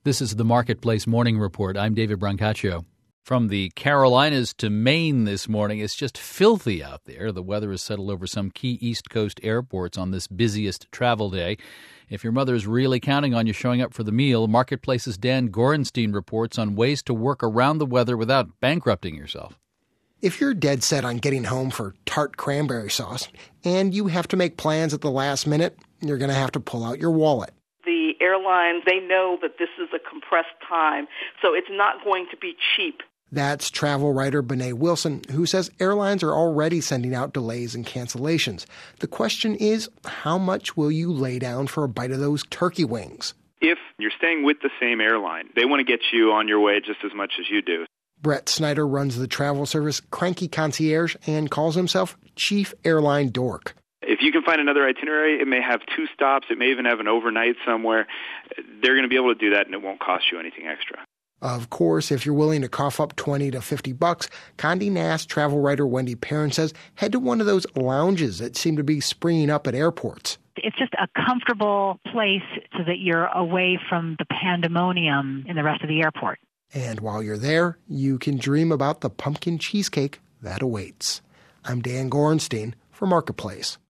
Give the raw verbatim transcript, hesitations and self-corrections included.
This is the Marketplace Morning Report. I'm David Brancaccio. From the Carolinas to Maine this morning, it's just filthy out there. The weather has settled over some key East Coast airports on this busiest travel day. If your mother is really counting on you showing up for the meal, Marketplace's Dan Gorenstein reports on ways to work around the weather without bankrupting yourself. If you're dead set on getting home for tart cranberry sauce and you have to make plans at the last minute, you're going to have to pull out your wallet. The airlines, they know that this is a compressed time, so it's not going to be cheap. That's travel writer Bené Wilson, who says airlines are already sending out delays and cancellations. The question is, how much will you lay down for a bite of those turkey wings? If you're staying with the same airline, they want to get you on your way just as much as you do. Brett Snyder runs the travel service Cranky Concierge and calls himself Chief Airline Dork. If you can find another itinerary, it may have two stops, it may even have an overnight somewhere. They're going to be able to do that, and it won't cost you anything extra. Of course, if you're willing to cough up twenty to fifty bucks, Condé Nast travel writer Wendy Perrin says head to one of those lounges that seem to be springing up at airports. It's just a comfortable place so that you're away from the pandemonium in the rest of the airport. And while you're there, you can dream about the pumpkin cheesecake that awaits. I'm Dan Gorenstein for Marketplace.